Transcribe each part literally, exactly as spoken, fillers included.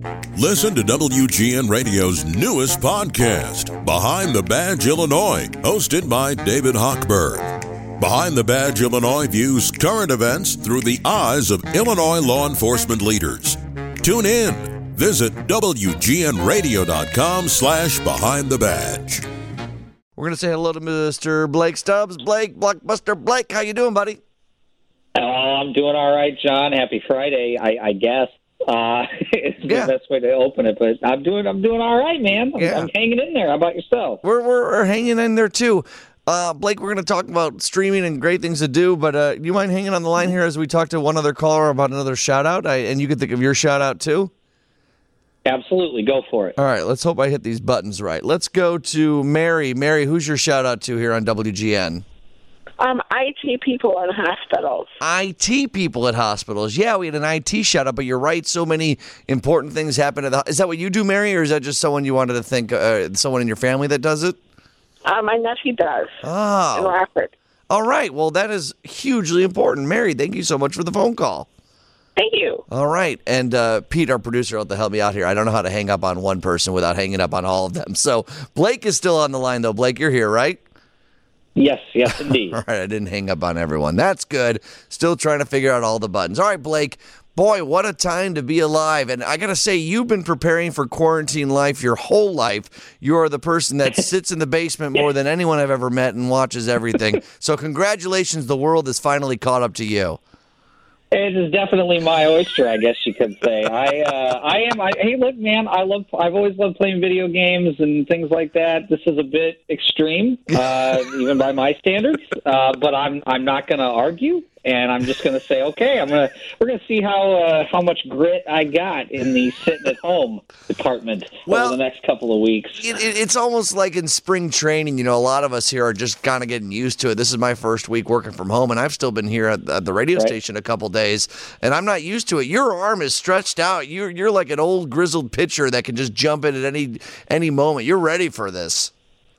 Listen to W G N Radio's newest podcast, Behind the Badge Illinois, hosted by David Hochberg. Behind the Badge Illinois views current events through the eyes of Illinois law enforcement leaders. Tune in. Visit W G N radio dot com slash behind the badge. We're going to say hello to Mister Blake Stubbs. Blake, Blockbuster Blake, how you doing, buddy? Oh, I'm doing all right, John. Happy Friday, I, I guess. Uh, it's Yeah. the best way to open it, but I'm doing I'm doing all right, man. I'm, Yeah. I'm hanging in there. How about yourself? We're, we're, we're hanging in there, too. Uh, Blake, we're going to talk about streaming and great things to do, but uh, do you mind hanging on the line here as we talk to one other caller about another shout-out? I, and you can think of your shout-out, too? Absolutely. Go for it. All right, let's hope I hit these buttons right. Let's go to Mary. Mary, who's your shout-out to here on W G N? Um, I T people in hospitals. I T people at hospitals. Yeah, we had an I T shout-out, but you're right, so many important things happen at the... Is that what you do, Mary, or is that just someone you wanted to think, uh, someone in your family that does it? Uh, my nephew does in Oh, Rockford. all right. Well, that is hugely important. Mary, thank you so much for the phone call. Thank you. All right. And uh, Pete, our producer, will have to help me out here. I don't know how to hang up on one person without hanging up on all of them. So Blake is still on the line, though. Blake, you're here, right? Yes, yes, indeed. All right. I didn't hang up on everyone. That's good. Still trying to figure out all the buttons. All right, Blake. Boy, what a time to be alive. And I got to say, you've been preparing for quarantine life your whole life. You are the person that sits in the basement more than anyone I've ever met and watches everything. So congratulations. The world has finally caught up to you. It is definitely my oyster, I guess you could say. I uh, I am. I, hey, look, man. I love. I've always loved playing video games and things like that. This is a bit extreme, uh, even by my standards. Uh, but I'm I'm not going to argue, and I'm just going to say, okay, I'm gonna we're going to see how uh, how much grit I got in the sitting at home department Well, over the next couple of weeks. It, it, it's almost like in spring training, you know, a lot of us here are just kind of getting used to it. This is my first week working from home, and I've still been here at, at the radio Right. station a couple days, and I'm not used to it. Your arm is stretched out. You're you're like an old grizzled pitcher that can just jump in at any any moment. You're ready for this.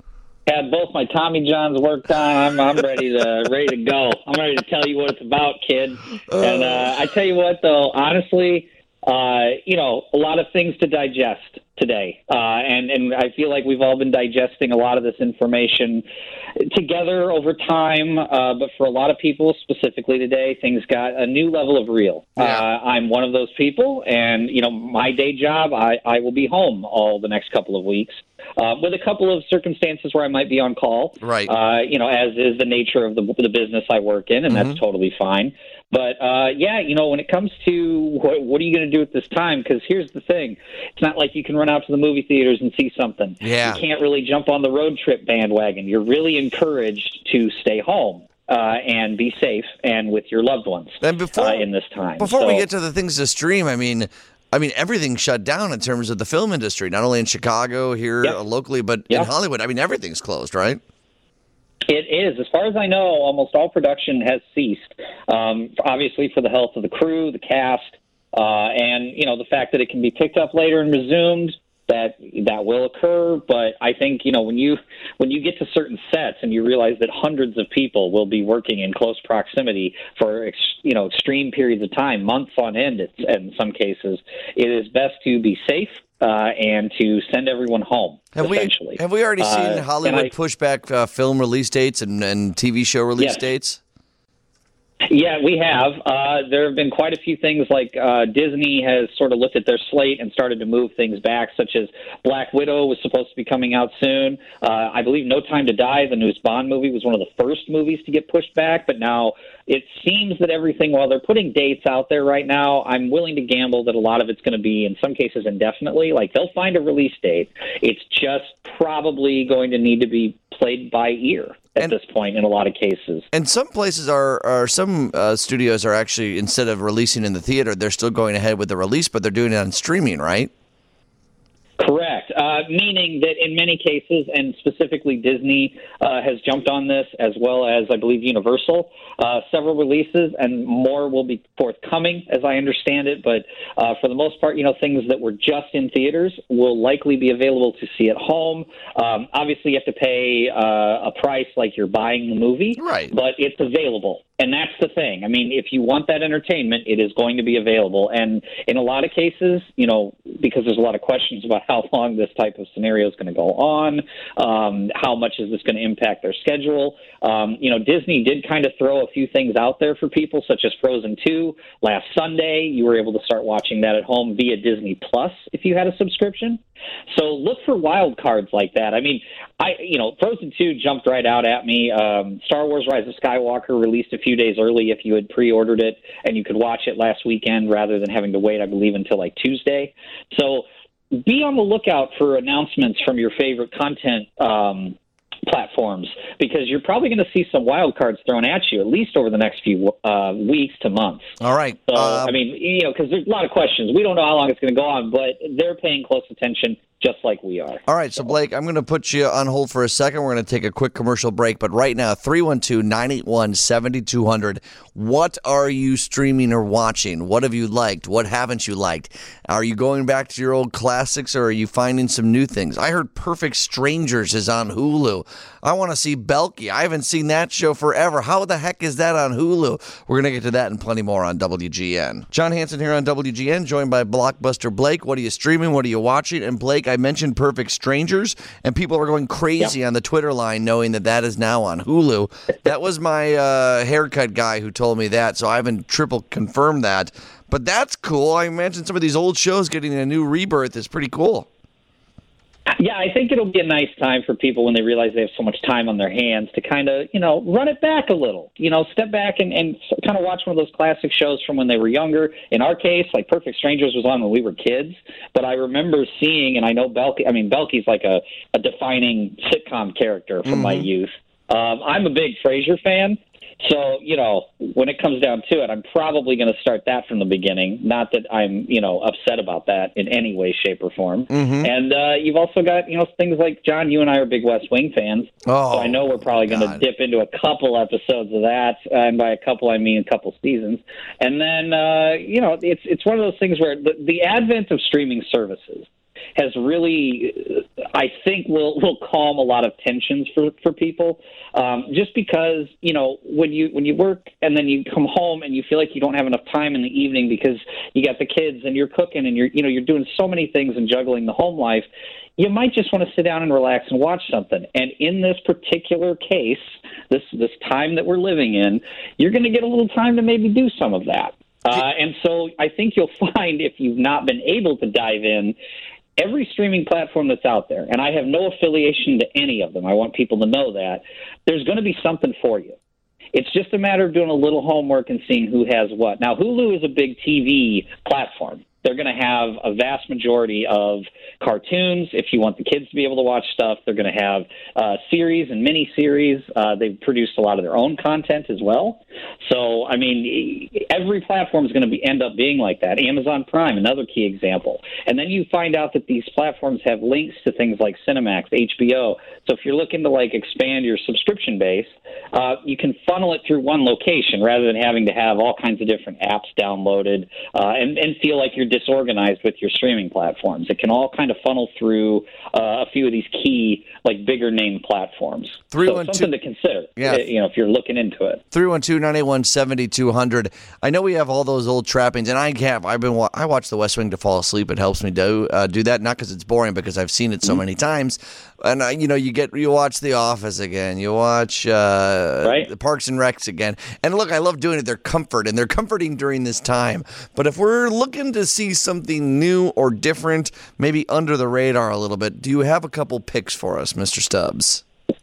Had both my Tommy Johns worked on. I'm, I'm ready to ready to go. I'm ready to tell you what it's about, kid. And uh, I tell you what, though, honestly, uh, you know, a lot of things to digest today, uh, and and I feel like we've all been digesting a lot of this information together over time. Uh, but for a lot of people, specifically today, things got a new level of real. Yeah. Uh, I'm one of those people, and you know, my day job, I, I will be home all the next couple of weeks. Uh, with a couple of circumstances where I might be on call, Right. Uh, you know, as is the nature of the, the business I work in, and Mm-hmm. that's totally fine. But uh, yeah, you know, when it comes to what, what are you going to do at this time? Because here's the thing: it's not like you can run out to the movie theaters and see something. Yeah. You can't really jump on the road trip bandwagon. You're really encouraged to stay home uh, and be safe and with your loved ones And before uh, in this time. Before we So- get to the things to stream, I mean, I mean everything's shut down in terms of the film industry. Not only in Chicago here Yep. uh, locally, but Yep. in Hollywood. I mean, everything's closed, right? It is. As far as I know, almost all production has ceased, um, obviously for the health of the crew, the cast, uh, and, you know, the fact that it can be picked up later and resumed, that that will occur. But I think, you know, when you when you get to certain sets and you realize that hundreds of people will be working in close proximity for, ex, you know, extreme periods of time, months on end it's, in some cases, it is best to be safe uh, and to send everyone home, Have we essentially. have we already seen Uh, Hollywood and I- push back uh, film release dates and, and T V show release Yes. dates? Yeah, we have. Uh, there have been quite a few things like uh, Disney has sort of looked at their slate and started to move things back, such as Black Widow was supposed to be coming out soon. Uh, I believe No Time to Die, the newest Bond movie, was one of the first movies to get pushed back, but now it seems that everything, while they're putting dates out there right now, I'm willing to gamble that a lot of it's going to be, in some cases, indefinitely. Like, they'll find a release date. It's just probably going to need to be played by ear at And- this point in a lot of cases. And some places are, are some uh, studios are actually, instead of releasing in the theater, they're still going ahead with the release, but they're doing it on streaming, right? Correct. Uh, meaning that in many cases, and specifically Disney uh, has jumped on this, as well as I believe Universal, uh, several releases, and more will be forthcoming, as I understand it. But uh, for the most part, you know, things that were just in theaters will likely be available to see at home. Um, obviously, you have to pay uh, a price like you're buying the movie, Right. but it's available. And that's the thing. I mean, if you want that entertainment, it is going to be available. And in a lot of cases, you know, because there's a lot of questions about how long this type of scenario is going to go on, um, how much is this going to impact their schedule. Um, you know, Disney did kind of throw a few things out there for people, such as Frozen two. Last Sunday, you were able to start watching that at home via Disney Plus if you had a subscription. So look for wild cards like that. I mean, I you know, Frozen two jumped right out at me. Um, Star Wars Rise of Skywalker released a few days early if you had pre-ordered it, and you could watch it last weekend rather than having to wait, I believe, until like Tuesday. So be on the lookout for announcements from your favorite content um platforms, because you're probably going to see some wild cards thrown at you at least over the next few uh, weeks to months. All right. So, um, I mean, you know, because there's a lot of questions. We don't know how long it's going to go on, but they're paying close attention just like we are. All right, so Blake, I'm going to put you on hold for a second. We're going to take a quick commercial break, but right now, three one two, nine eight one, seven two zero zero. What are you streaming or watching? What have you liked? What haven't you liked? Are you going back to your old classics, or are you finding some new things? I heard Perfect Strangers is on Hulu. I want to see Belky. I haven't seen that show forever. How the heck is that on Hulu? We're going to get to that and plenty more on W G N. John Hanson here on W G N, joined by Blockbuster Blake. What are you streaming? What are you watching? And Blake, I mentioned Perfect Strangers, and people are going crazy yep. on the Twitter line knowing that that is now on Hulu. That was my uh, haircut guy who told me that, so I haven't triple confirmed that. But that's cool. I imagine some of these old shows getting a new rebirth is pretty cool. Yeah, I think it'll be a nice time for people when they realize they have so much time on their hands to kind of, you know, run it back a little. You know, step back and, and kind of watch one of those classic shows from when they were younger. In our case, like Perfect Strangers was on when we were kids, but I remember seeing, and I know Belky, I mean, Belky's like a, a defining sitcom character from mm-hmm. my youth. Um, I'm a big Frasier fan. So, you know, when it comes down to it, I'm probably going to start that from the beginning. Not that I'm, you know, upset about that in any way, shape, or form. Mm-hmm. And uh, you've also got, you know, things like, John, you and I are big West Wing fans. Oh, so I know we're probably going to dip into a couple episodes of that. And by a couple, I mean a couple seasons. And then, uh, you know, it's it's one of those things where the, the advent of streaming services has really, I think, will will calm a lot of tensions for, for people. Um, just because, you know, when you when you work and then you come home and you feel like you don't have enough time in the evening because you got the kids and you're cooking and you're you know you're doing so many things and juggling the home life, you might just want to sit down and relax and watch something. And in this particular case, this this time that we're living in, you're going to get a little time to maybe do some of that. Uh, and so I think you'll find, if you've not been able to dive in, every streaming platform that's out there, and I have no affiliation to any of them, I want people to know that, there's going to be something for you. It's just a matter of doing a little homework and seeing who has what. Now, Hulu is a big T V platform. They're going to have a vast majority of cartoons. If you want the kids to be able to watch stuff, they're going to have uh, series and mini-series. Uh, they've produced a lot of their own content as well. So, I mean, every platform is going to be end up being like that. Amazon Prime, another key example. And then you find out that these platforms have links to things like Cinemax, H B O. So if you're looking to, like, expand your subscription base, uh, you can funnel it through one location rather than having to have all kinds of different apps downloaded uh, and, and feel like you're disorganized with your streaming platforms. It can all kind of funnel through uh, a few of these key, like, bigger name platforms. three so one two something to consider, yeah. you know, if you're looking into it. three one two, nine eight one, seven two zero zero. I know we have all those old trappings, and I have. I've been. I watch The West Wing to fall asleep. It helps me do uh, do that, not because it's boring, because I've seen it so mm-hmm. many times. And uh, you know, you get you watch The Office again, you watch uh, right. the Parks and Recs again, and look, I love doing it. They're comfort, and they're comforting during this time. But if we're looking to see something new or different, maybe under the radar a little bit, do you have a couple picks for us, Mister Stubbs?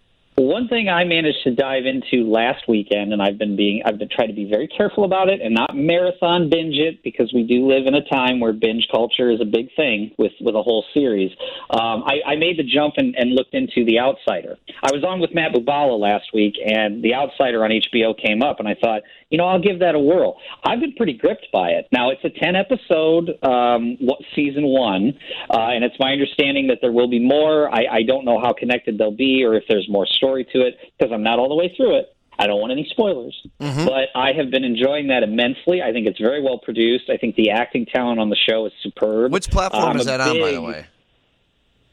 One thing I managed to dive into last weekend, and I've been being I've been trying to be very careful about it and not marathon binge it, because we do live in a time where binge culture is a big thing with, with a whole series. Um, I, I made the jump and, and looked into The Outsider. I was on with Matt Bubala last week, and The Outsider on H B O came up, and I thought, you know, I'll give that a whirl. I've been pretty gripped by it. Now, it's a ten-episode um, season one, uh, and it's my understanding that there will be more. I, I don't know how connected they'll be or if there's more story to it, because I'm not all the way through it. I don't want any spoilers. Mm-hmm. But I have been enjoying that immensely. I think it's very well produced. I think the acting talent on the show is superb. Which platform um, is that on, big, by the way?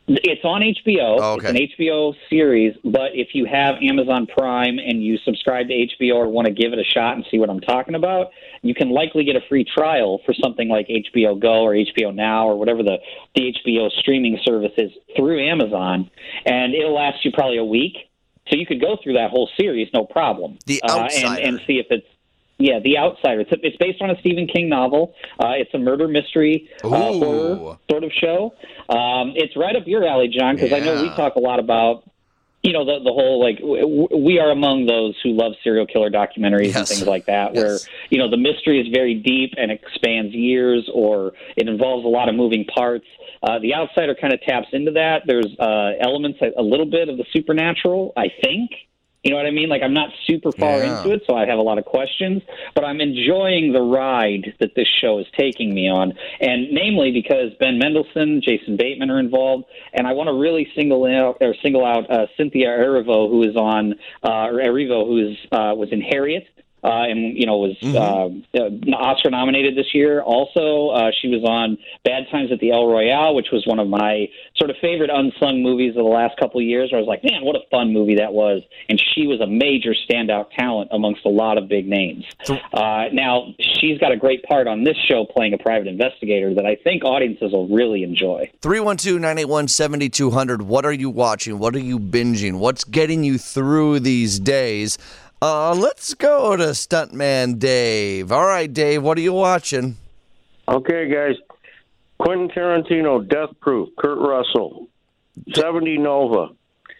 It's on H B O. Oh, okay. It's an H B O series, but if you have Amazon Prime and you subscribe to H B O or want to give it a shot and see what I'm talking about, you can likely get a free trial for something like H B O Go or H B O Now or whatever the, the H B O streaming service is through Amazon, and it'll last you probably a week. So you could go through that whole series, no problem. The uh, Outsider. and, and see if it's Yeah, The Outsider. It's, it's based on a Stephen King novel. Uh, it's a murder mystery uh, horror sort of show. Um, it's right up your alley, John, because yeah. I know we talk a lot about, you know, the the whole, like, w- we are among those who love serial killer documentaries yes. and things like that, yes. where, you know, the mystery is very deep and expands years, or it involves a lot of moving parts. Uh, the Outsider kind of taps into that. There's uh, elements, a, a little bit of the supernatural, I think. You know what I mean? Like, I'm not super far yeah. into it, so I have a lot of questions, but I'm enjoying the ride that this show is taking me on, and namely because Ben Mendelsohn, Jason Bateman are involved, and I want to really single out or single out uh, Cynthia Erivo, who is on uh, or Erivo, who is uh, was in Harriet. Uh, and, you know, was mm-hmm. uh, Oscar nominated this year. Also, uh, she was on Bad Times at the El Royale, which was one of my sort of favorite unsung movies of the last couple of years, where I was like, man, what a fun movie that was. And she was a major standout talent amongst a lot of big names. Uh, now, she's got a great part on this show playing a private investigator that I think audiences will really enjoy. three one two, nine eight one, seven two zero zero. What are you watching? What are you binging? What's getting you through these days? Uh, let's go to Stuntman Dave. All right, Dave, what are you watching? Okay, guys. Quentin Tarantino, Death Proof, Kurt Russell, seventy Nova.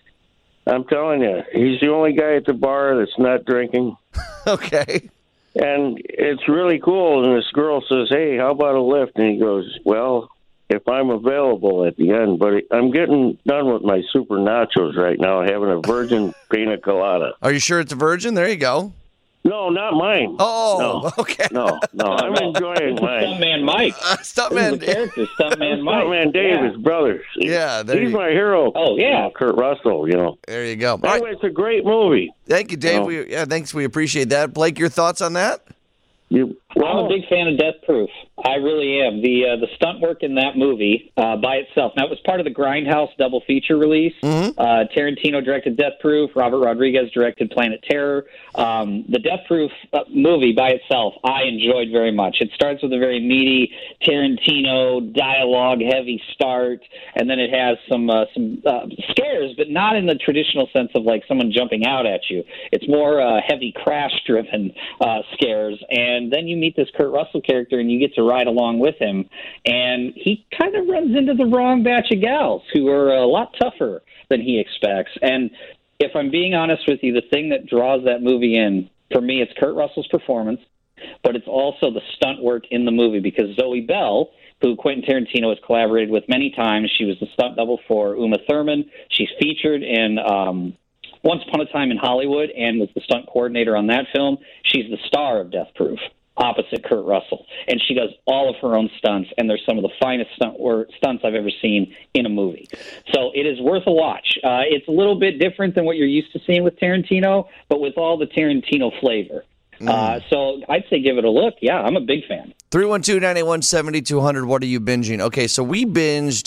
I'm telling you, he's the only guy at the bar that's not drinking. Okay. And it's really cool. And this girl says, hey, how about a lift? And he goes, well, if I'm available at the end. But I'm getting done with my super nachos right now, having a virgin pina colada. Are you sure it's a virgin? There you go. No, not mine. Oh, no, okay. No, no, I'm enjoying mine. Stuntman Mike. Uh, Stuntman This is the character, Stuntman Mike. Stuntman Dave, yeah. his brother. Yeah, there he's you, my hero. Oh, yeah. You know, Kurt Russell, you know. there you go. All Anyway, right. it's a great movie. Thank you, Dave. No. We, yeah, thanks. We appreciate that. Blake, your thoughts on that? You, I'm a big fan of Death Proof. I really am. The uh, the stunt work in that movie uh, by itself. Now, it was part of the Grindhouse double feature release. Mm-hmm. Uh, Tarantino directed Death Proof. Robert Rodriguez directed Planet Terror. Um, the Death Proof uh, movie by itself, I enjoyed very much. It starts with a very meaty Tarantino dialogue-heavy start, and then it has some uh, some uh, scares, but not in the traditional sense of like someone jumping out at you. It's more uh, heavy crash-driven uh, scares, and then you meet this Kurt Russell character, and you get to ride along with him, and he kind of runs into the wrong batch of gals who are a lot tougher than he expects. And if I'm being honest with you, the thing that draws that movie in, for me, it's Kurt Russell's performance, but it's also the stunt work in the movie, because Zoe Bell, who Quentin Tarantino has collaborated with many times, she was the stunt double for Uma Thurman. She's featured in um, Once Upon a Time in Hollywood and was the stunt coordinator on that film. She's the star of Death Proof, opposite Kurt Russell, and she does all of her own stunts, and they're some of the finest stunt or stunts I've ever seen in a movie. So it is worth a watch. Uh, it's a little bit different than what you're used to seeing with Tarantino, but with all the Tarantino flavor. Mm. Uh, so I'd say give it a look. Yeah, I'm a big fan. three one two, nine eight one, seven two zero zero. What are you binging? Okay, so we binged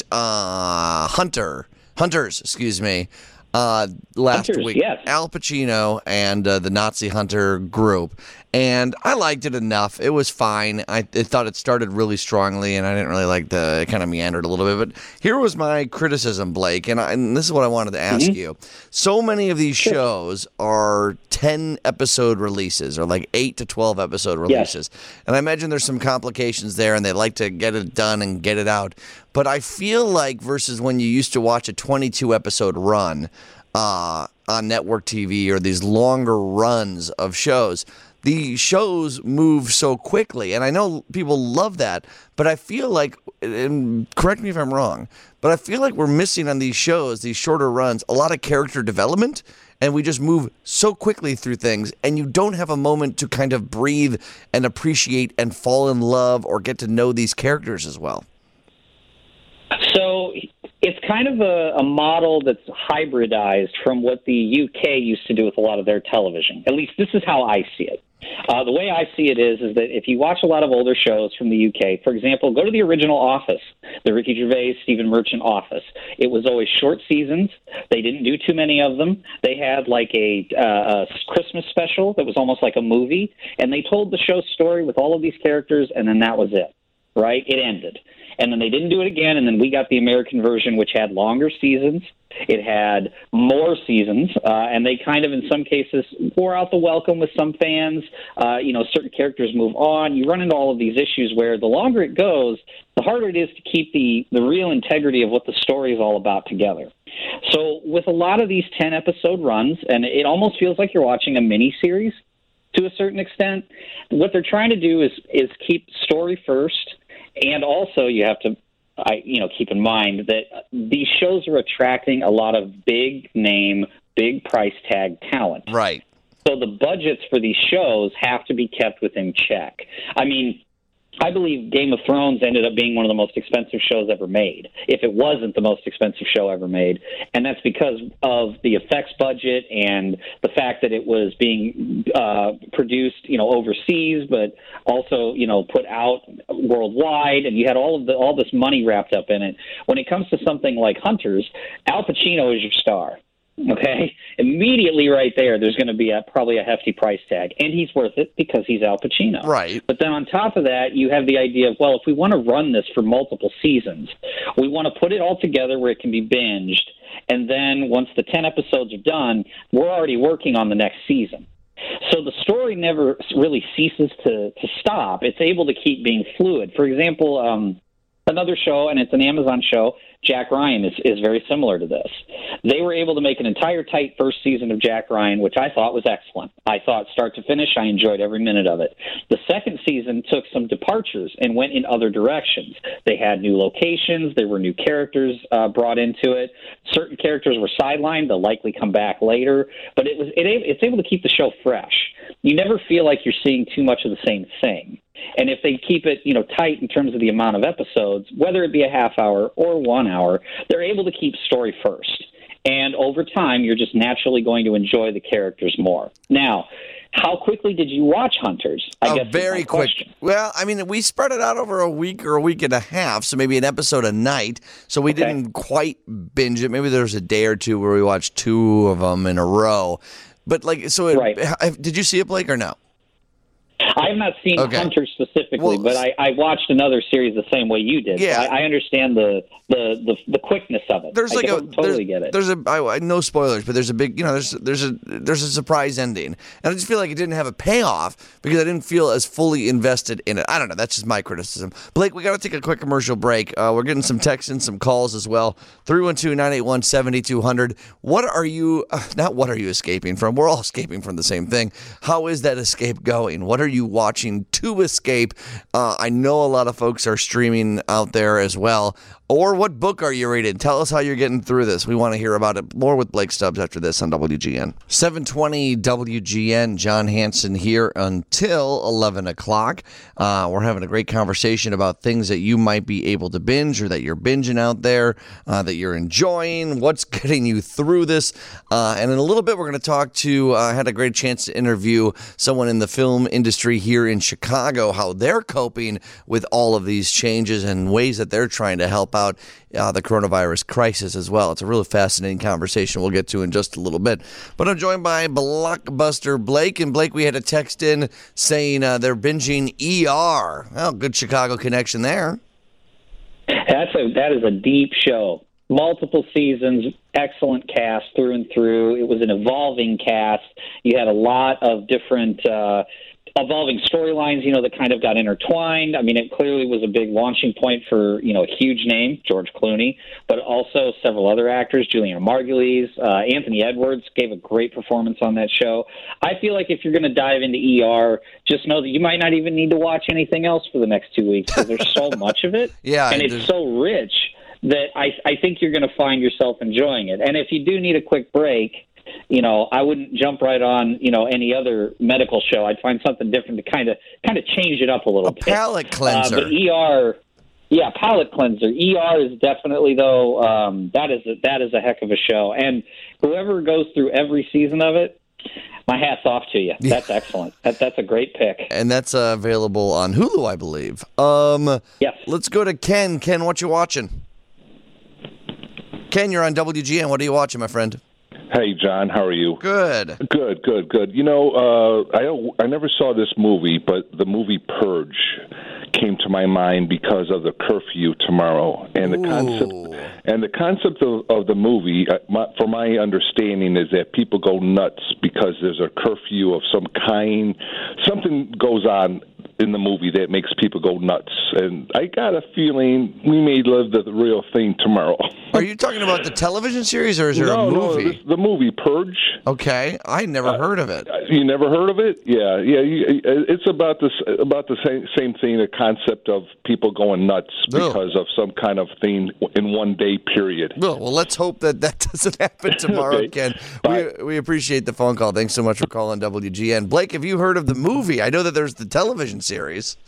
uh, Hunter. Hunters, excuse me. Uh, last Hunters, week, yes. Al Pacino and uh, the Nazi Hunter group, and I liked it enough. It was fine. I, I thought it started really strongly, and I didn't really like the it kind of meandered a little bit. But here was my criticism, Blake, and, I, and this is what I wanted to ask mm-hmm. you. So many of these shows are ten episode releases, or like eight to twelve episode releases, yes. and I imagine there's some complications there, and they like to get it done and get it out. But I feel like versus when you used to watch a twenty-two episode run uh, on network T V or these longer runs of shows, the shows move so quickly. And I know people love that, but I feel like, and correct me if I'm wrong, but I feel like we're missing on these shows, these shorter runs, a lot of character development. And we just move so quickly through things, and you don't have a moment to kind of breathe and appreciate and fall in love or get to know these characters as well. So it's kind of a, a model that's hybridized from what the U K used to do with a lot of their television. At least this is how I see it. Uh, the way I see it is, is that if you watch a lot of older shows from the U K, for example, go to the original Office, the Ricky Gervais, Stephen Merchant Office. It was always short seasons. They didn't do too many of them. They had like a, uh, a Christmas special that was almost like a movie, and they told the show's story with all of these characters, and then that was it, right? It ended. And then they didn't do it again, and then we got the American version, which had longer seasons. It had more seasons, uh, and they kind of, in some cases, wore out the welcome with some fans. Uh, you know, certain characters move on. You run into all of these issues where the longer it goes, the harder it is to keep the, the real integrity of what the story is all about together. So with a lot of these ten-episode runs, and it almost feels like you're watching a mini-series to a certain extent, what they're trying to do is is keep story first, and also you have to I, you know, keep in mind that these shows are attracting a lot of big name, big price tag talent. Right. So the budgets for these shows have to be kept within check. I mean, I believe Game of Thrones ended up being one of the most expensive shows ever made, if it wasn't the most expensive show ever made. And that's because of the effects budget and the fact that it was being uh, produced, you know, overseas, but also, you know, put out worldwide. And you had all of the all this money wrapped up in it. When it comes to something like Hunters, Al Pacino is your star. Okay, immediately right there, there's going to be a, probably a hefty price tag, and he's worth it because he's Al Pacino. Right. But then on top of that, you have the idea of, well, if we want to run this for multiple seasons, we want to put it all together where it can be binged, and then once the ten episodes are done, we're already working on the next season. So the story never really ceases to, to stop. It's able to keep being fluid. For example, um, another show, and it's an Amazon show, Jack Ryan, is, is very similar to this. They were able to make an entire tight first season of Jack Ryan, which I thought was excellent. I thought start to finish, I enjoyed every minute of it. The second season took some departures and went in other directions. They had new locations. There were new characters uh, brought into it. Certain characters were sidelined. They'll likely come back later. But it was it, it's able to keep the show fresh. You never feel like you're seeing too much of the same thing. And if they keep it, you know, tight in terms of the amount of episodes, whether it be a half hour or one hour, they're able to keep story first. And over time, you're just naturally going to enjoy the characters more. Now, how quickly did you watch Hunters? I oh, guess very quick. Question. Well, I mean, we spread it out over a week or a week and a half, so maybe an episode a night. So we Okay. didn't quite binge it. Maybe there was a day or two where we watched two of them in a row. But like, so it, Right. did you see it, Blake, or no? I have not seen Okay. Hunters specifically, Well, but I, I watched another series the same way you did. Yeah. So I, I understand the, the, the, the quickness of it. There's I like a don't totally there's, get it. There's a I, I- no spoilers, but there's a big you know there's there's a there's a surprise ending, and I just feel like it didn't have a payoff because I didn't feel as fully invested in it. I don't know. That's just my criticism. Blake, we got to take a quick commercial break. Uh, we're getting some texts and some calls as well. three one two, nine eight one, seven two zero zero. What are you? Uh, not what are you escaping from? We're all escaping from the same thing. How is that escape going? What are you watching to escape? Uh, I know a lot of folks are streaming out there as well. Or what book are you reading? Tell us how you're getting through this. We want to hear about it. More with Blake Stubbs after this on W G N. seven twenty W G N. John Hanson here until eleven o'clock. Uh, we're having a great conversation about things that you might be able to binge or that you're binging out there, uh, that you're enjoying, what's getting you through this. Uh, and in a little bit, we're going to talk to, I uh, had a great chance to interview someone in the film industry here in Chicago, how they're coping with all of these changes and ways that they're trying to help out uh, the coronavirus crisis as well. It's a really fascinating conversation we'll get to in just a little bit. But I'm joined by Blockbuster Blake. And Blake, we had a text in saying uh, they're binging E R. Well, good Chicago connection there. That's a that is a deep show. Multiple seasons, excellent cast through and through. It was an evolving cast. You had a lot of different uh, evolving storylines, you know, that kind of got intertwined. I mean, it clearly was a big launching point for, you know, a huge name, George Clooney, but also several other actors, Juliana Margulies, uh, Anthony Edwards gave a great performance on that show. I feel like if you're going to dive into E R, just know that you might not even need to watch anything else for the next two weeks because there's so much of it, Yeah, and it's there's- so rich that I, I think you're going to find yourself enjoying it. And if you do need a quick break, you know, I wouldn't jump right on, you know, any other medical show. I'd find something different to kind of kind of change it up a little A bit. palate cleanser. Uh, but E R, yeah, palate cleanser. E R is definitely, though, um, that is a, that is a heck of a show. And whoever goes through every season of it, My hat's off to you. That's excellent. That, that's a great pick. And that's uh, available on Hulu, I believe. Um, yes. Let's go to Ken. Ken, what you watching? Ken, you're on W G N. What are you watching, my friend? Hey, John. How are you? Good. Good, good, good. You know, uh, I don't, I never saw this movie, but the movie Purge came to my mind because of the curfew tomorrow, and the Ooh. concept and the concept of, of the movie, uh, my, from my understanding, is that people go nuts because there's a curfew of some kind. Something goes on in the movie that makes people go nuts, and I got a feeling we may live the real thing tomorrow. Are you talking about the television series, or is there no, a movie? No, this, the movie Purge. Okay, I never uh, heard of it. You never heard of it? Yeah, yeah. You, it's about this, about the same same thing. The concept of people going nuts Ugh. because of some kind of thing in one day period. Well, well let's hope that that doesn't happen tomorrow, Okay. Ken. Bye. We we appreciate the phone call. Thanks so much for calling W G N. Blake, have you heard of the movie? I know that there's the television series.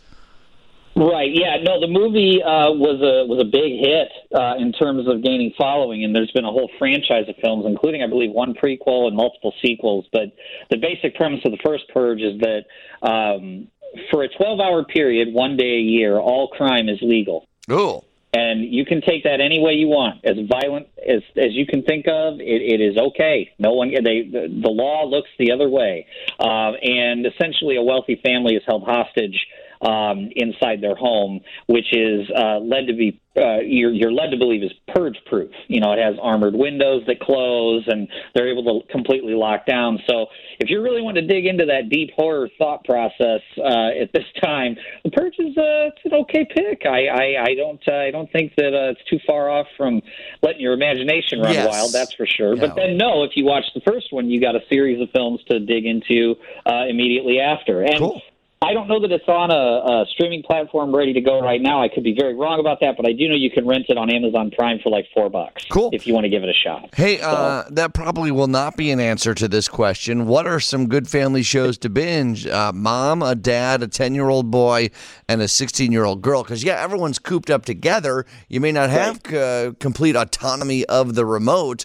Right. Yeah. No, the movie uh, was a was a big hit uh, in terms of gaining following, and there's been a whole franchise of films, including, I believe, one prequel and multiple sequels. But the basic premise of the first Purge is that um, for a twelve-hour period, one day a year, all crime is legal. Ooh. And you can take that any way you want. As violent as as you can think of, it, it is okay. No one, they, the, the law looks the other way. Uh, and essentially, a wealthy family is held hostage um, inside their home, which is uh, led to be uh, you're, you're led to believe is purge-proof. You know, it has armored windows that close, and they're able to completely lock down. So, if you really want to dig into that deep horror thought process uh, at this time, the Purge is uh, it's an okay pick. I I, I don't uh, I don't think that uh, it's too far off from letting your imagination run Yes. wild. That's for sure. Yeah. But then, no, if you watch the first one, you got a series of films to dig into uh, immediately after. And Cool. I don't know that it's on a, a streaming platform ready to go right now. I could be very wrong about that, but I do know you can rent it on Amazon Prime for like four bucks. Cool. If you want to give it a shot. Hey, uh, that probably will not be an answer to this question. What are some good family shows to binge? Uh, mom, a dad, a ten-year-old boy, and a sixteen-year-old girl. Because, yeah, everyone's cooped up together. You may not have uh, complete autonomy of the remote.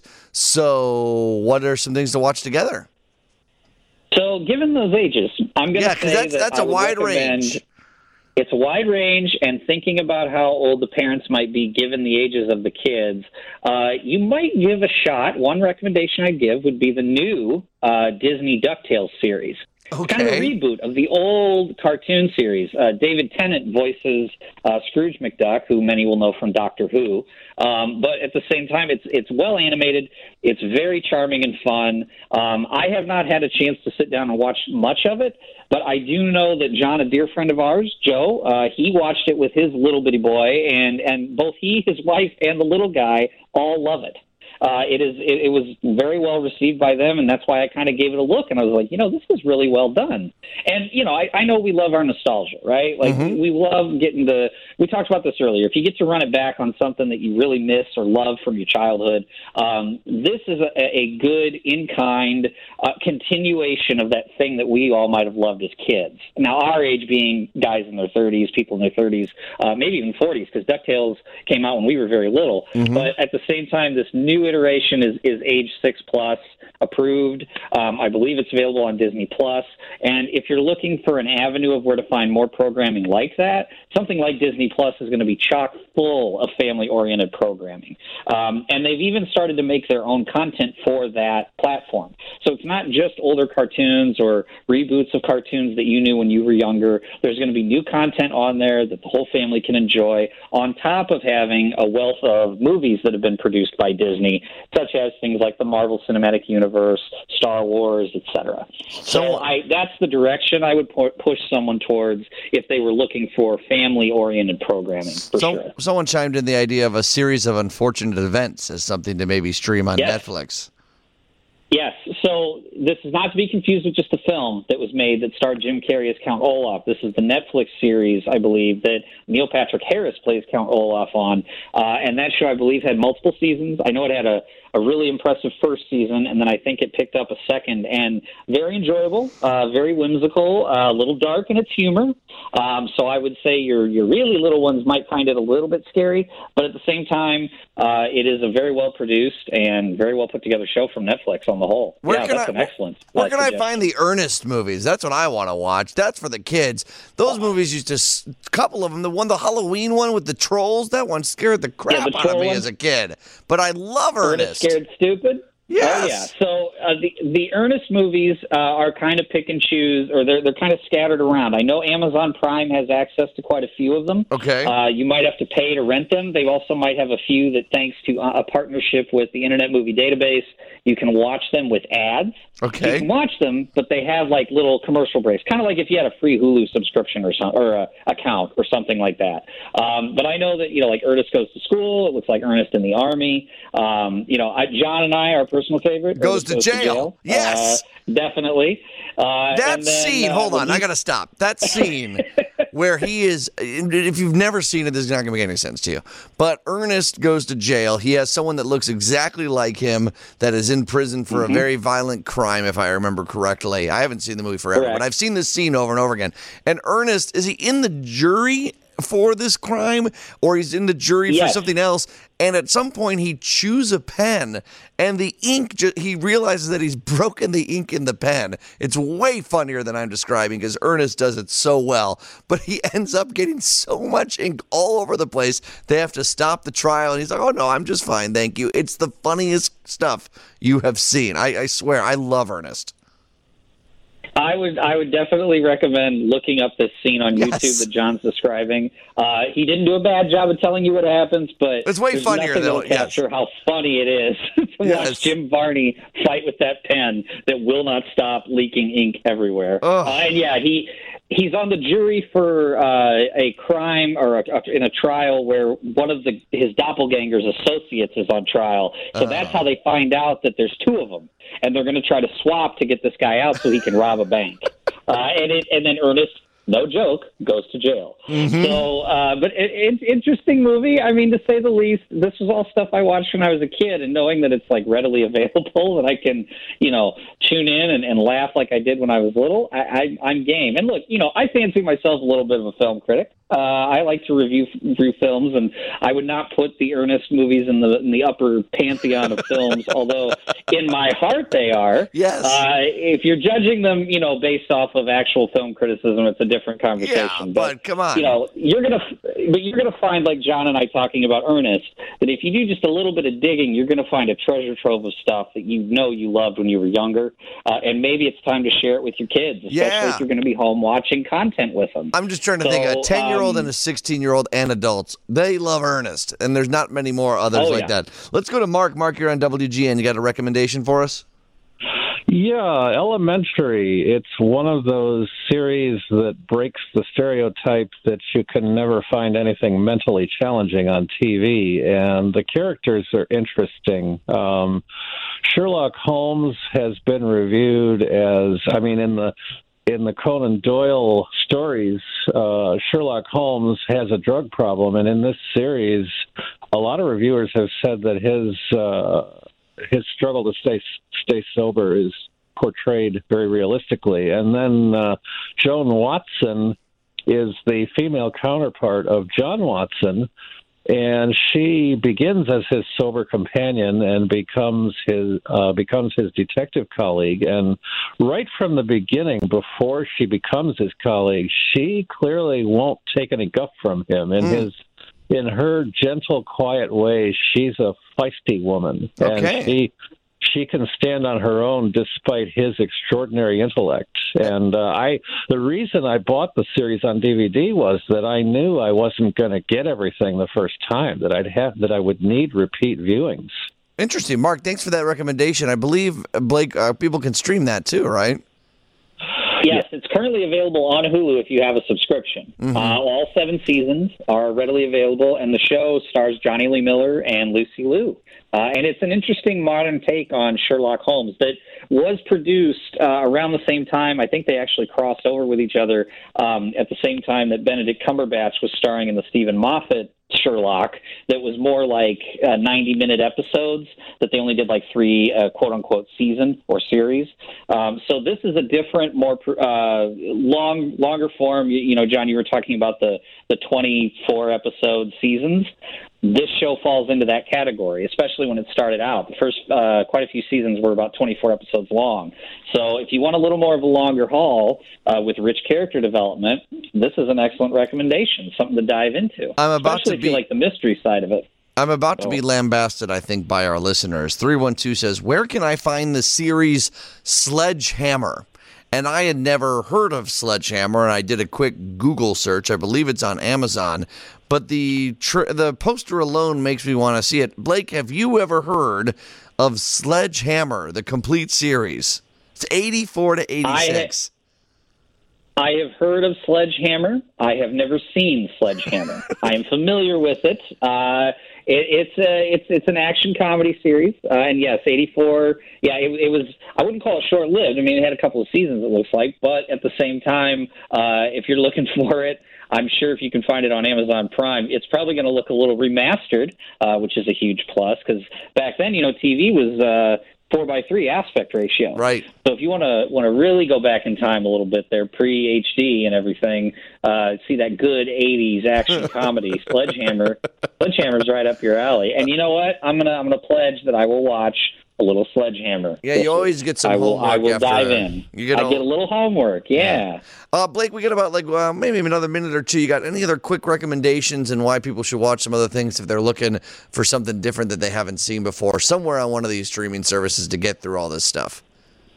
So what are some things to watch together? So, given those ages, I'm going to Yeah, say because that's, that that's I a would wide recommend- range. It's a wide range, and thinking about how old the parents might be given the ages of the kids, uh, you might give a shot. One recommendation I'd give would be the new uh, Disney DuckTales series. Okay. Kind of a reboot of the old cartoon series. Uh, David Tennant voices uh, Scrooge McDuck, who many will know from Doctor Who. Um, but at the same time, it's it's well animated. It's very charming and fun. Um, I have not had a chance to sit down and watch much of it, but I do know that John, a dear friend of ours, Joe, uh, he watched it with his little bitty boy, and, and both he, his wife, and the little guy all love it. Uh, it is. It, it was very well received by them, and that's why I kind of gave it a look. And I was like, you know, this is really well done. And you know, I, I know we love our nostalgia, right? Like Mm-hmm. we love getting the. We talked about this earlier. If you get to run it back on something that you really miss or love from your childhood, um, this is a, a good in-kind uh, continuation of that thing that we all might have loved as kids. Now, our age being guys in their thirties, people in their thirties, uh, maybe even forties, because DuckTales came out when we were very little. Mm-hmm. But at the same time, this new iteration is, is age six plus approved. Um, I believe it's available on Disney Plus. And if you're looking for an avenue of where to find more programming like that, something like Disney Plus is going to be chock full of family-oriented programming. Um, and they've even started to make their own content for that platform. So it's not just older cartoons or reboots of cartoons that you knew when you were younger. There's going to be new content on there that the whole family can enjoy, on top of having a wealth of movies that have been produced by Disney, such as things like the Marvel Cinematic Universe, Star Wars, et cetera. So I, that's the direction I would pu- push someone towards if they were looking for family-oriented programming, for So, sure. Someone chimed in the idea of a series of unfortunate events as something to maybe stream on Yes. Netflix. Yes. So this is not to be confused with just a film that was made that starred Jim Carrey as Count Olaf. This is the Netflix series, I believe, that Neil Patrick Harris plays Count Olaf on. Uh, and that show, I believe, had multiple seasons. I know it had a, a really impressive first season, and then I think it picked up a second, and very enjoyable, uh, very whimsical, uh, a little dark in its humor. Um, so I would say your your really little ones might find it a little bit scary, but at the same time, uh, it is a very well produced and very well put together show from Netflix on the whole. Where yeah, can that's I, an excellent. Where uh, can I suggestion. find the Ernest movies? That's what I want to watch. That's for the kids. Those movies used to, a couple of them, the one, the Halloween one with the trolls, that one scared the crap Yeah, the out of troll me one. as a kid. But I love Ernest. Scared Stupid? Yes. Oh, yeah. So uh, the the Ernest movies uh, are kind of pick and choose, or they're they're kind of scattered around. I know Amazon Prime has access to quite a few of them. Okay. Uh, you might have to pay to rent them. They also might have a few that, thanks to a partnership with the Internet Movie Database, you can watch them with ads. Okay. You can watch them, but they have like little commercial breaks, kind of like if you had a free Hulu subscription or some or a account or something like that. Um, but I know that, you know, like Ernest Goes to School. It looks like Ernest in the Army. Um, you know, I, John and I, our personal favorite, Goes Ernest to jail. Yes. Uh, definitely. Uh, That and then, scene, uh, hold when on, he- I got to stop. That scene where he is, if you've never seen it, this is not going to make any sense to you. But Ernest goes to jail. He has someone that looks exactly like him that is in prison for Mm-hmm. a very violent crime, if I remember correctly. I haven't seen the movie forever, Correct. but I've seen this scene over and over again. And Ernest, is he in the jury for this crime, or he's in the jury for Yes. something else? And at some point he chews a pen, and the ink, ju- he realizes that he's broken the ink in the pen. It's way funnier than I'm describing because Ernest does it so well, but he ends up getting so much ink all over the place, they have to stop the trial, and he's like, oh no, I'm just fine, thank you. It's the funniest stuff you have seen. I, I swear, I love Ernest. I would I would definitely recommend looking up this scene on Yes. YouTube that John's describing. Uh, he didn't do a bad job of telling you what happens, but It's way there's funnier, nothing though, that'll yes. capture how funny it is to Yes. watch Jim Varney fight with that pen that will not stop leaking ink everywhere. Ugh. Uh, and yeah, he he's on the jury for uh, a crime or a, in a trial where one of the his doppelganger's associates is on trial. So that's how they find out that there's two of them, and they're going to try to swap to get this guy out so he can rob a bank. Uh, and it, and then Ernest, no joke, goes to jail. So, uh, but it, it's interesting movie. I mean, to say the least. This was all stuff I watched when I was a kid, and knowing that it's like readily available and I can, you know, tune in and, and laugh like I did when I was little, I, I, I'm game. And look, you know, I fancy myself a little bit of a film critic. Uh, I like to review review films, and I would not put the Ernest movies in the in the upper pantheon of films, although in my heart they are. Yes. Uh, if you're judging them, you know, based off of actual film criticism, it's a different conversation. Yeah, but come on. You know, you're gonna, but you're gonna find, like John and I talking about Ernest, that if you do just a little bit of digging, you're gonna find a treasure trove of stuff that you know you loved when you were younger, uh, and maybe it's time to share it with your kids, especially Yeah. if you're going to be home watching content with them. I'm just trying to So, think. A ten-year-old um, and a sixteen-year-old and adults, they love Ernest, and there's not many more others Oh, like yeah. that. Let's go to Mark. Mark, you're on W G N. You got a recommendation for us? Yeah, Elementary. It's one of those series that breaks the stereotype that you can never find anything mentally challenging on T V, and the characters are interesting. Um, Sherlock Holmes has been reviewed as, I mean, in the in the Conan Doyle stories, uh, Sherlock Holmes has a drug problem, and in this series, a lot of reviewers have said that his uh, his struggle to stay stay sober is portrayed very realistically. And then uh, Joan Watson is the female counterpart of John Watson, and she begins as his sober companion and becomes his uh, becomes his detective colleague. And right from the beginning, before she becomes his colleague, she clearly won't take any guff from him. In Mm. his in her gentle, quiet way, she's a feisty woman, Okay. and she she can stand on her own despite his extraordinary intellect. And uh, I, the reason I bought the series on D V D was that I knew I wasn't going to get everything the first time, that I'd have, that I would need repeat viewings. Interesting. Mark, thanks for that recommendation. I believe, uh, Blake, uh, people can stream that too, right? Yes, it's currently available on Hulu if you have a subscription. Mm-hmm. Uh, all seven seasons are readily available, and the show stars Johnny Lee Miller and Lucy Liu. Uh, and it's an interesting modern take on Sherlock Holmes that was produced uh, around the same time. I think they actually crossed over with each other um, at the same time that Benedict Cumberbatch was starring in the Stephen Moffat Sherlock that was more like uh, ninety-minute episodes that they only did like three uh, quote-unquote season or series. Um, so this is a different, more uh, long, longer form. You, you know, John, you were talking about the, the twenty-four episode seasons. This show falls into that category, especially when it started out. The first uh, quite a few seasons were about twenty-four episodes long. So if you want a little more of a longer haul uh, with rich character development, this is an excellent recommendation, something to dive into. I'm about especially to if be, you like the mystery side of it. I'm about to Oh. be lambasted, I think, by our listeners. three one two says, where can I find the series Sledgehammer? And I had never heard of Sledgehammer, and I did a quick Google search. I believe it's on Amazon. But the tr- the poster alone makes me want to see it. Blake, have you ever heard of Sledgehammer, the complete series? It's eighty-four to eighty-six. I have heard of Sledgehammer. I have never seen Sledgehammer. I am familiar with it. Uh, it it's a it's it's an action comedy series, uh, and yes, eighty-four. Yeah, it, it was. I wouldn't call it short lived. I mean, it had a couple of seasons. It looks like, but at the same time, uh, if you're looking for it, I'm sure if you can find it on Amazon Prime, it's probably going to look a little remastered, uh, which is a huge plus because back then, you know, T V was uh, four by three aspect ratio. Right. So if you want to want to really go back in time a little bit there, pre H D and everything, uh, see that good eighties action comedy, Sledgehammer. Sledgehammer's right up your alley. And you know what? I'm gonna I'm gonna pledge that I will watch a little Sledgehammer. Yeah, you always get some I will, homework I will after, dive uh, in. you get I all- get a little homework. Yeah. Uh, Blake, we got about like uh, maybe another minute or two. You got any other quick recommendations and why people should watch some other things if they're looking for something different that they haven't seen before somewhere on one of these streaming services to get through all this stuff?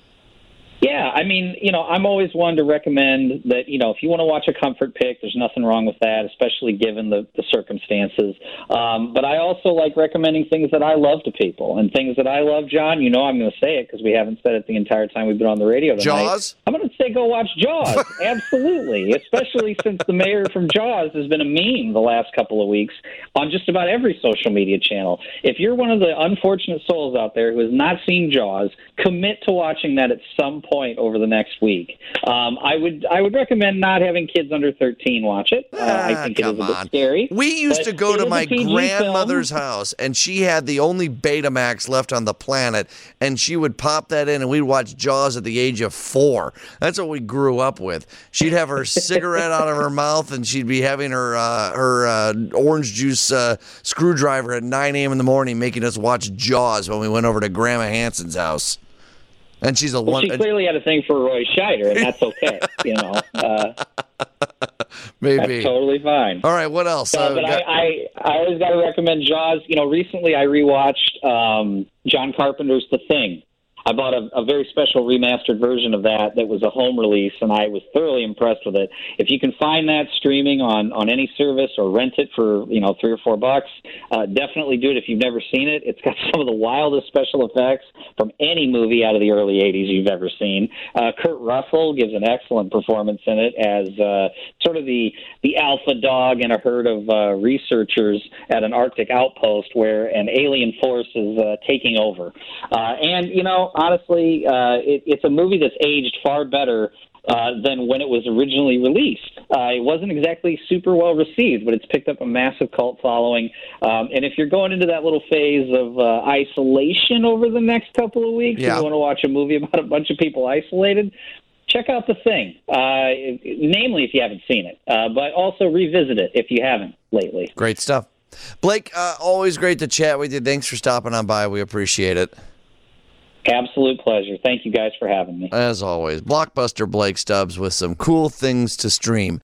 Yeah, I mean, you know, I'm always one to recommend that, you know, if you want to watch a comfort pick, there's nothing wrong with that, especially given the, the circumstances. Um, but I also like recommending things that I love to people. And things that I love, John, you know I'm going to say it because we haven't said it the entire time we've been on the radio tonight. Jaws? I'm going to say go watch Jaws. Absolutely. Especially since the mayor from Jaws has been a meme the last couple of weeks on just about every social media channel. If you're one of the unfortunate souls out there who has not seen Jaws, commit to watching that at some point over the next week. Um, I would I would recommend not having kids under thirteen watch it. Uh, Ah, I think it is come a bit on. scary. We used but to go it to is a my P G grandmother's film. house, and she had the only Betamax left on the planet, and she would pop that in, and we'd watch Jaws at the age of four. That's what we grew up with. She'd have her cigarette out of her mouth, and she'd be having her uh, her uh, orange juice uh, screwdriver at nine a.m. in the morning, making us watch Jaws when we went over to Grandma Hanson's house. And she's a Well, one. she clearly had a thing for Roy Scheider, and that's okay. you know, uh, Maybe. that's totally fine. All right, what else? Uh, Uh, but got- I, I, I always got to recommend Jaws. You know, recently I rewatched um, John Carpenter's The Thing. I bought a, a very special remastered version of that that was a home release, and I was thoroughly impressed with it. If you can find that streaming on, on any service or rent it for, you know, three or four bucks, uh, definitely do it if you've never seen it. It's got some of the wildest special effects from any movie out of the early eighties you've ever seen. Uh, Kurt Russell gives an excellent performance in it as uh, sort of the, the alpha dog in a herd of uh, researchers at an Arctic outpost where an alien force is uh, taking over. Uh, and, you know, honestly, uh, it, it's a movie that's aged far better uh, than when it was originally released. Uh, it wasn't exactly super well received, but it's picked up a massive cult following. Um, and if you're going into that little phase of uh, isolation over the next couple of weeks, Yeah. and you want to watch a movie about a bunch of people isolated, check out The Thing, uh, namely if you haven't seen it, uh, but also revisit it if you haven't lately. Great stuff. Blake, uh, always great to chat with you. Thanks for stopping on by. We appreciate it. Absolute pleasure. Thank you guys for having me. As always, Blockbuster Blake Stubbs with some cool things to stream.